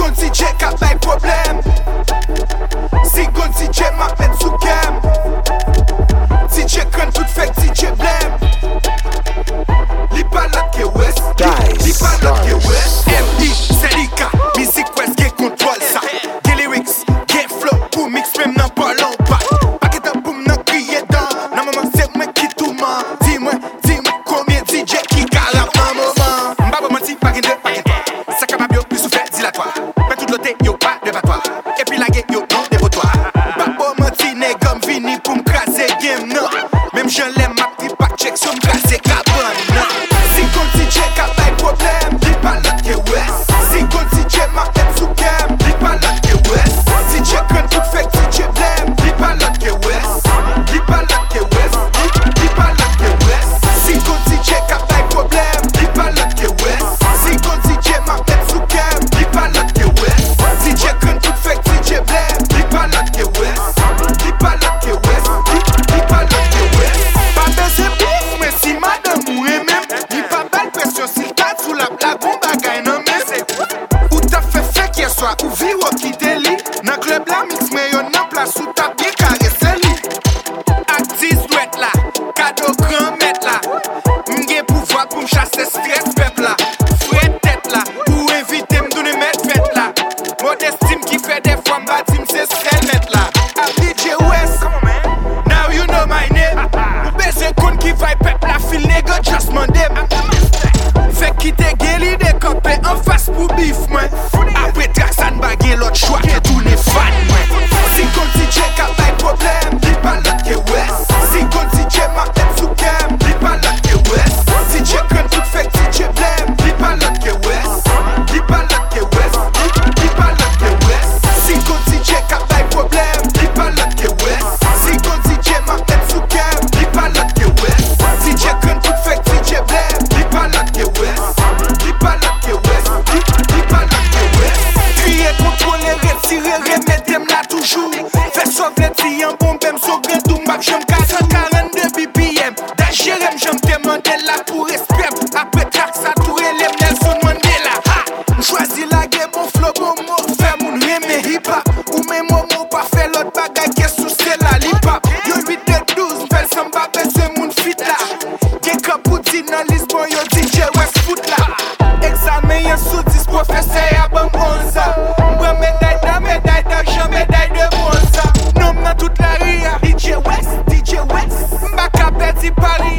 gon DJ ka bay problem. Si gon DJ ma met sou kem. DJ kren tout fek DJ blem. Li palat ke wes, li palat ke wes. MI, Selika, music west gen kontrol sa. Gen lyrics, gen flow, pou mix mem nan parlon pa. Paketa boum nan kriye dan, nan maman se mwen ki touman. Dis-moi combien DJ ki kalap nan moment. Mbaba manti, pa gen de, pa gen toi. Sa kapab yo, plus souflet dilatoire. Pas tout loté, yo pas de battoir. Et puis la guet, yo non dépotoir. Baba manti, negam vini pou m'krase game nan. Même je l'aime, ma petit pack check sur m'krase carbone nan. Si kon DJ ka bay problem, li palat ke wes. Si kon DJ ma et sou kem, li palat ke wes. DJ kren tout fek DJ blem, li palat ke wes. Li palat ke wes, li palat ke wes. Si kon DJ ka bay problem, li palat ke wes. Si kon DJ ma et sou kem, li palat ke wes. DJ kren tout fek DJ blem, li palat ke wes. Li palat ke wes, li palat ke wes. Pa beze bouf, mais si madame ou même, li pa bel pression si t'as sous la bon bagay nan men se. Ou ta fait hier soir, ou vi ou ki deli. Nan club la mix mais yon nan place ou ta bien caressé li. Actis douette là, cadeau grand maître là. M'ge pouvoir pour m'chasser stress peuple là. Fred tête là, ou inviter m'donner mettre fête là. Modestime qui fait des fois m'batim c'est celle net là. A DJ West, now you know my name. Ou beze kon ki vay peuple la fil nègre just mandem. Fait quitter Geli de copé en face pour bif moi. Après Traxan bagay l'autre choix que tourner fan moi. Si kon DJ ka bay problem, li palat ke wes. Si kon DJ ma et sou kem, li palat ke wes. DJ kren tout fek DJ blem, li palat ke wes. Li palat ke wes, li palat ke wes. Si kon DJ ka bay problem, li palat ke wes. Si kon DJ ma et sou kem, li palat ke wes. DJ kren tout fek DJ blem, li palat ke wes. Li palat ke wes, li palat ke wes. Kriye, kontrole, retire, remetem la toujou. Fè sovlet si yon bombem, so grandou mbak jom ka 142 BPM. Da jerem jom temande la pou respect. Apre trak sa toure lem Nelson Mandela. M'chwazi la ge bon flow, bon mot, fè moun reme hip hop. Ou men momo pa fè lot bagay ke sou se la lip hop. Yo 8 de 12, fèl samba bese moun fit la. Gen kapouti nan Lisbon, yo DJ West foot la. Examen yon sou 10, professeur ya bam 11 a. Mbra médaille d'argent, médaille de bronze. Nom nan toute la ria, DJ West, Mbaka peti Paris.